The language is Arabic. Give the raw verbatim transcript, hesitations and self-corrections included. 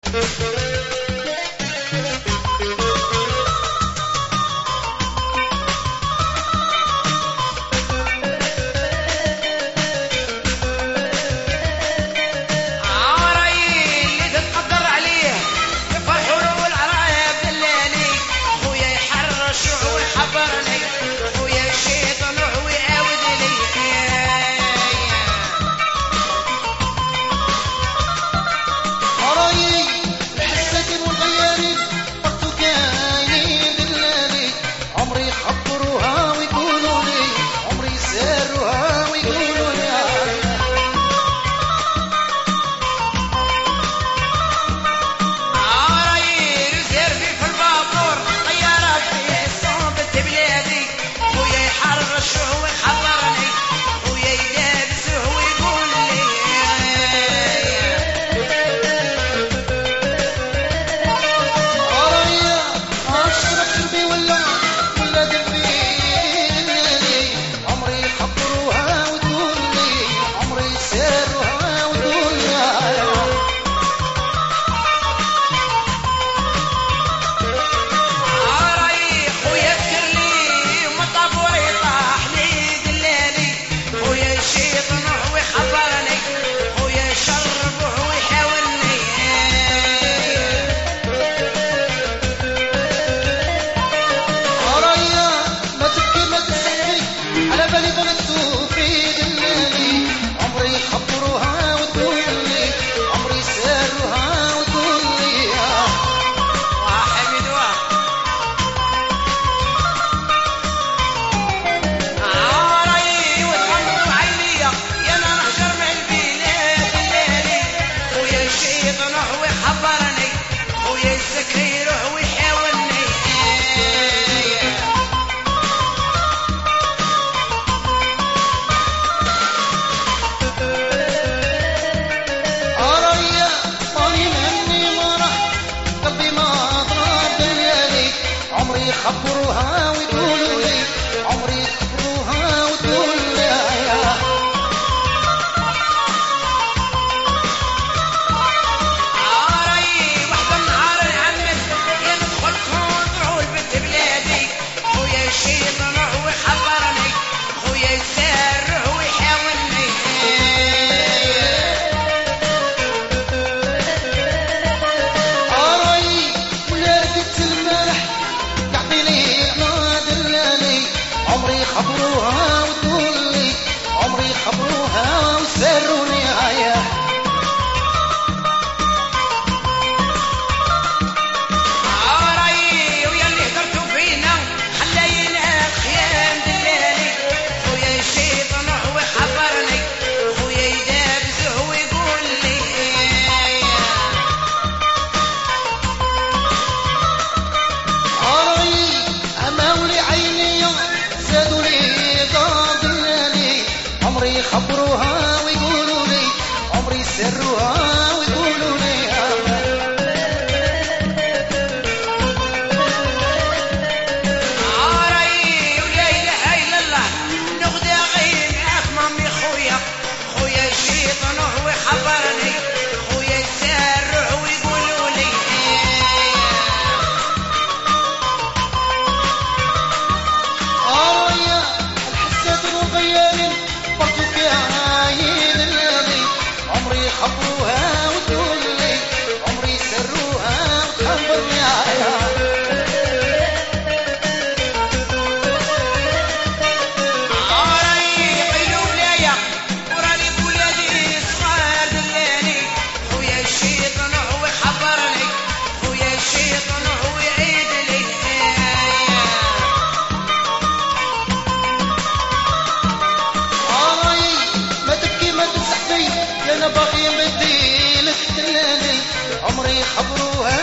خبروها ويقولوا لي عمري خبروها وتقول لي يا عاري وحده نهار عمك يدخل كونترول بنت بلادي خويا الشيطان هو خبرني خويا يسار هو يحاولني عاري ولا رقدت المرح عمري خبروها وتقول لي عمري خبروها وسروني عيا عاري ويا اللي هدرتوا فينا خلينا خيام دلالي خويا الشيطان هو خبرني خويا يدابز هو يقول لي عاري اماولي عيني زادوا لي ضادلاني عمري خبروها ويقولوا لي عمري سروها ويقولوا لي عاري ولا اله الا الله نغدى غير معاك مامي خويا خويا الشيطان هو خبرني خويا يسار هو يقولوا لي خبروها وتقول لي عمري سروها وتخبرني عيا عاري قيلوا بلايا وراني بولادي صغار دلاني خويا الشيطان هو خبرني خويا الشيطان هو يعيد لي عاري ما تبكي ما تسحبي انا باغي مديلك دلالي عمري خبروها